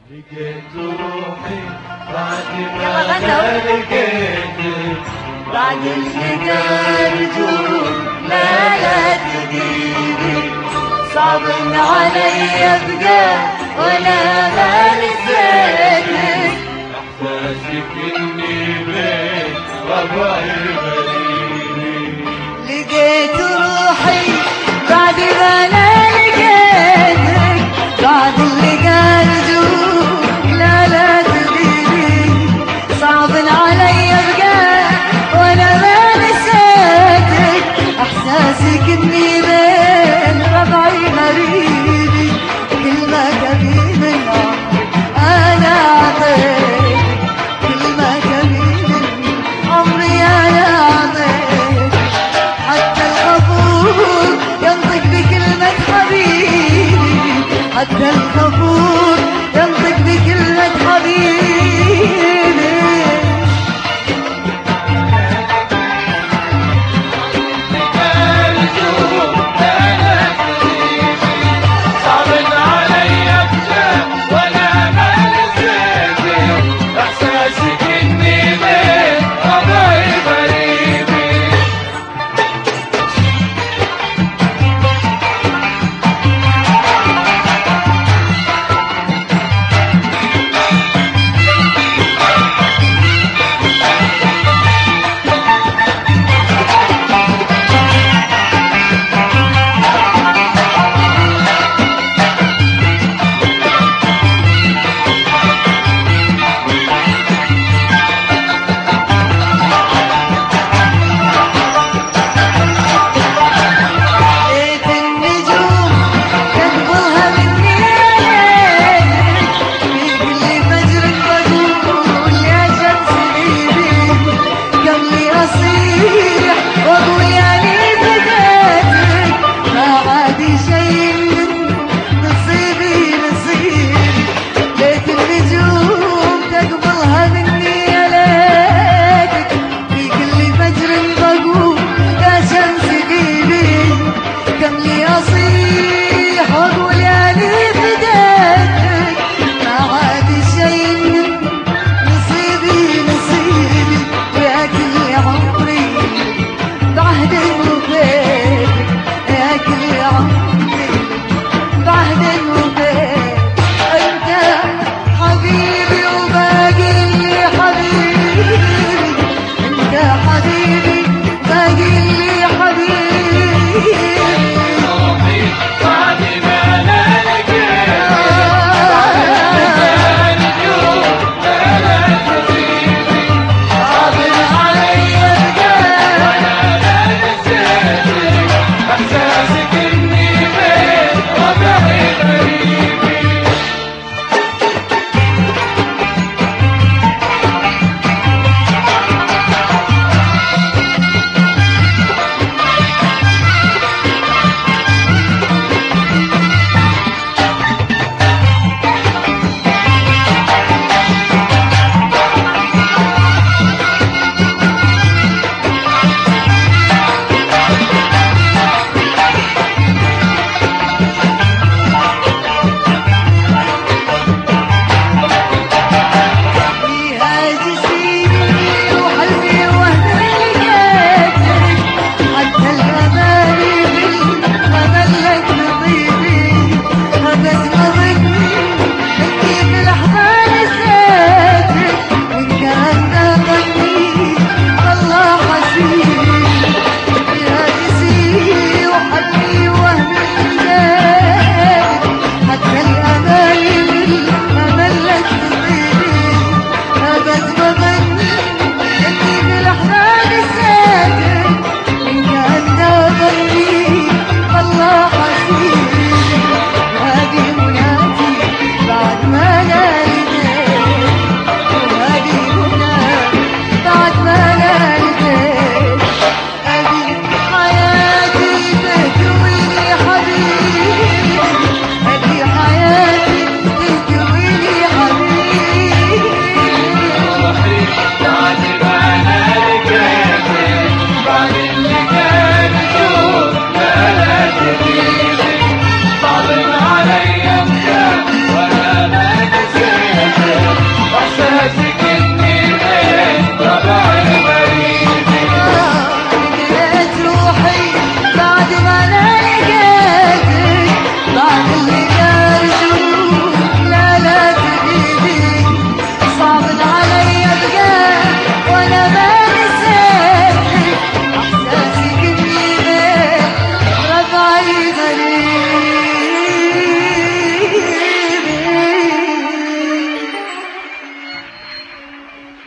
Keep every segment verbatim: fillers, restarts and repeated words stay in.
لقيت روحي بعد ما لقيتك، بعد اللقا رجوع لا لا تديني، صعب علي ابقى ولا ما نسيتك، احساسك اني بين ربعي غريبي. لقيت روحي بعد ما لقيتك، بعد اللقا رجوع لا لا تديني، صعب علي ابقى وانا ما نسيتك، احساسك اني بين ربعي غريبي، كل ما تبي من انا اعطيك، كل ما تبي من عمري انا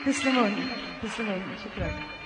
تسلمون تسلمون شكرا.